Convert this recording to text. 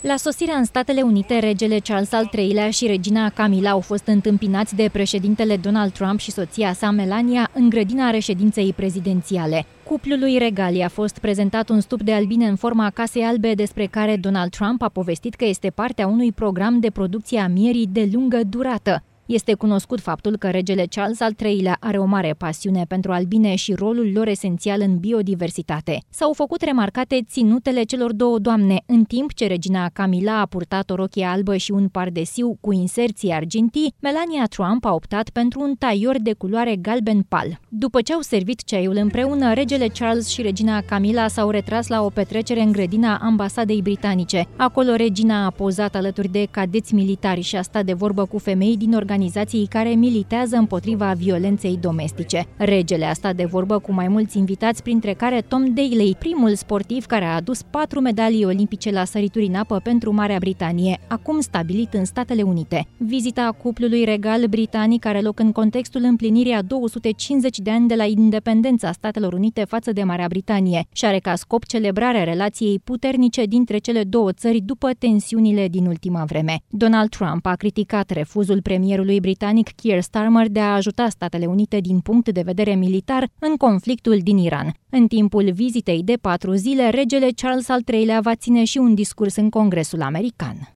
La sosirea în Statele Unite, regele Charles al III-lea și regina Camilla au fost întâmpinați de președintele Donald Trump și soția sa Melania în grădina reședinței prezidențiale. Cuplului regal a fost prezentat un stup de albine în forma Casei Albe, despre care Donald Trump a povestit că este partea unui program de producție a mierii de lungă durată. Este cunoscut faptul că regele Charles al III-lea are o mare pasiune pentru albine și rolul lor esențial în biodiversitate. S-au făcut remarcate ținutele celor două doamne, în timp ce regina Camilla a purtat o rochie albă și un pardesiu cu inserții argintii, Melania Trump a optat pentru un taior de culoare galben pal. După ce au servit ceaiul împreună, regele Charles și regina Camilla s-au retras la o petrecere în grădina ambasadei britanice. Acolo regina a pozat alături de cadeți militari și a stat de vorbă cu femei din organizații care militează împotriva violenței domestice. Regele a stat de vorbă cu mai mulți invitați, printre care Tom Daley, primul sportiv care a adus 4 medalii olimpice la sărituri în apă pentru Marea Britanie, acum stabilit în Statele Unite. Vizita cuplului regal britanic are loc în contextul împlinirii a 250 de ani de la independența Statelor Unite față de Marea Britanie și are ca scop celebrarea relației puternice dintre cele două țări după tensiunile din ultima vreme. Donald Trump a criticat refuzul premierului britanic Keir Starmer de a ajuta Statele Unite din punct de vedere militar în conflictul din Iran. În timpul vizitei de 4 zile, regele Charles al III-lea va ține și un discurs în Congresul american.